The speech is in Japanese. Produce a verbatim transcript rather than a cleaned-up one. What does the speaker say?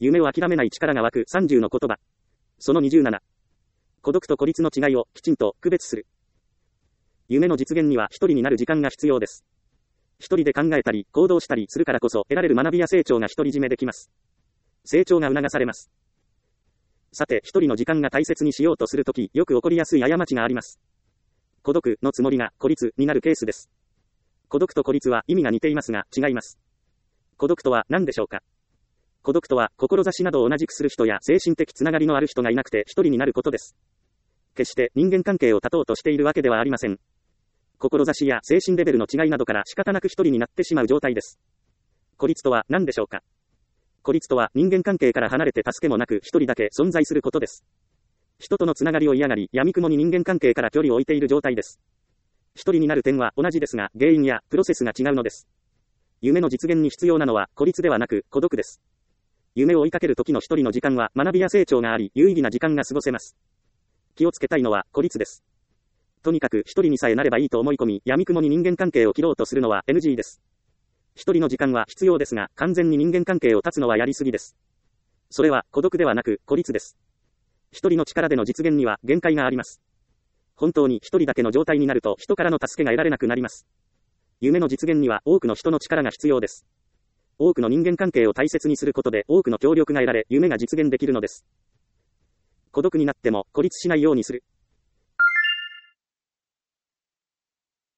夢を諦めない力が湧くさんじゅうの言葉。そのにじゅうなな。孤独と孤立の違いをきちんと区別する。夢の実現には一人になる時間が必要です。一人で考えたり行動したりするからこそ得られる学びや成長が独り占めできます。成長が促されます。さて、一人の時間が大切にしようとするとき、よく起こりやすい過ちがあります。孤独のつもりが孤立になるケースです。孤独と孤立は意味が似ていますが違います。孤独とは何でしょうか。孤独とは、志などを同じくする人や精神的つながりのある人がいなくて一人になることです。決して人間関係を断とうとしているわけではありません。志や精神レベルの違いなどから仕方なく一人になってしまう状態です。孤立とは何でしょうか。孤立とは人間関係から離れて助けもなく一人だけ存在することです。人とのつながりを嫌がり、闇雲に人間関係から距離を置いている状態です。一人になる点は同じですが、原因やプロセスが違うのです。夢の実現に必要なのは孤立ではなく孤独です。夢を追いかける時の一人の時間は学びや成長があり、有意義な時間が過ごせます。気をつけたいのは孤立です。とにかく一人にさえなればいいと思い込み、闇雲に人間関係を切ろうとするのは エヌジー です。一人の時間は必要ですが、完全に人間関係を断つのはやりすぎです。それは孤独ではなく孤立です。一人の力での実現には限界があります。本当に一人だけの状態になると人からの助けが得られなくなります。夢の実現には多くの人の力が必要です。多くの人間関係を大切にすることで多くの協力が得られ、夢が実現できるのです。孤独になっても孤立しないようにする。